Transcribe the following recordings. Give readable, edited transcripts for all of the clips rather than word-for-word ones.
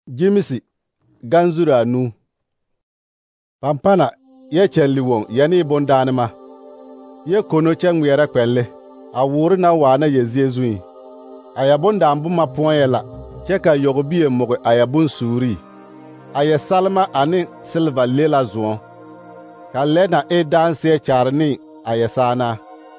Jimisi ganzura nu pampana ye chelli won yani bondanima ye kono chengwere kwelle awuri na wana ye zezui ayabun dambu ma poyela cheka yogobiye mogo ayabun suri aye salma ani silva lela zuon kalena e danse charni aye sana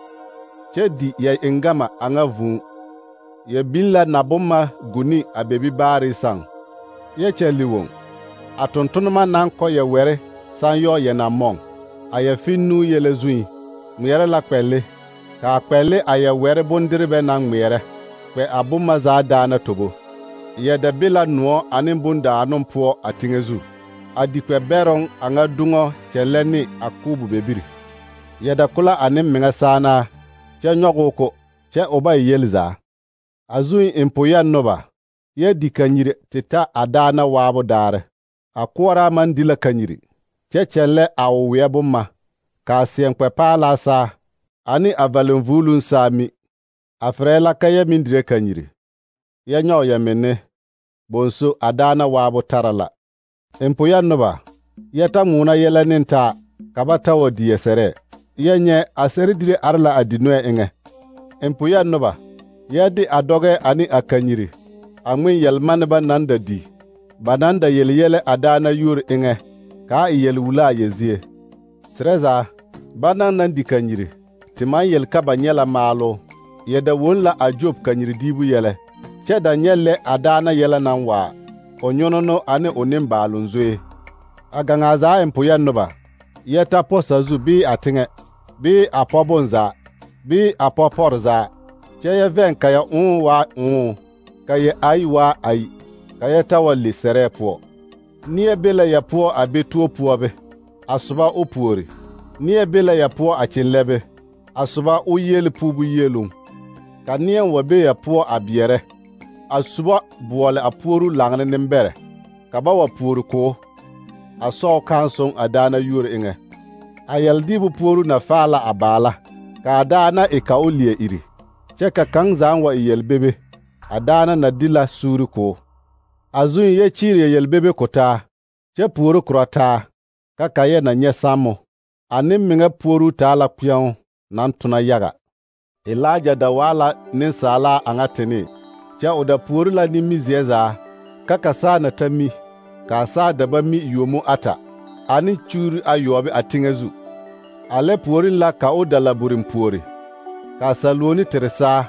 chedi ye ingama anga vu ye binla nabuma guni abebi bari sang ye chelli won atontonma nan ko ye were san yo ye na mong aye finnu yele zui mwere la kwelle ka kwelle aye were bondirbe nan mwere kwe abuma za dana tobo ye da bila nuo anin bunda anon po atingezu adikwe beron anga dungo cheleni akubu bebiri ye da kula anin minga sana che nyogoko che oba yelza azui impoya noba ye dikanyire tita adana wabo dare akwara man dila kanyiri che chelle awuye bumma ka sienkwe pala sa ani avalen vulun sami afrela kaya mindire kanyiri ye nyo ye menne bonso adana wabo tarala impoya noba ye tamuna yela ninta kabata wodi yesere ye nye aseri dire arla adinoe enge impoya noba ye di adoge ani akanyiri angmin yelman ba nanda di bananda yele adana yur inge ka yel wula yezie treza banan nan di kanyiri timan yel kaba nyela malo yeda wonla ajob kanyiri dibu yele cheda nyelle adana yela nan wa onyonono ane onim balunzwe aganga za empoya noba yeta posazu bi atinge bi apobonza bi apoporza cheye ven kaya wa kaya ai wa ai kaya tawali sere po niye bela ya po abetuo puobe asuba opuori niye bela ya po achinlebe asuba uyel pubu yelum ka niye wabe ya po abiere asuba buole apuoru langne nimbere kaba wa puoru ko aso kanson adana yur inge ayel dibu puoru na fala abala ka adana ikaulie iri cheka kangzan wa yel bebe adana na dila suri ko azun ye chiri yel bebe kota che puoru krota kakaye na nye samo anim minga puoru tala kuyang nan tuna yaga Elijah da wala nin sala angatini che oda puoru la ni mizieza kaka sa na tami ka sa da ba mi yomu ata ani churi ayobe atingezu ale puoru la ka oda la burin puori ka saloni teresa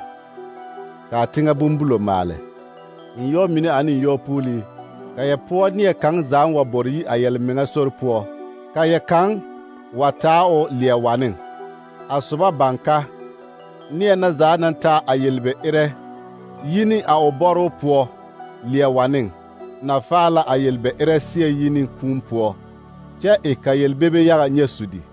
ka tinga bumbulo male nyo mini ani nyo puli ka ye po ni kan zan wa bori ayel minga sor po ka ye kan watao liewanin asuba banka ni na zanan ta ayelbe ire yini a oboro po liewanin na fala ayelbe ire sie yini kumpo che e ka yelbebe ya nya sudi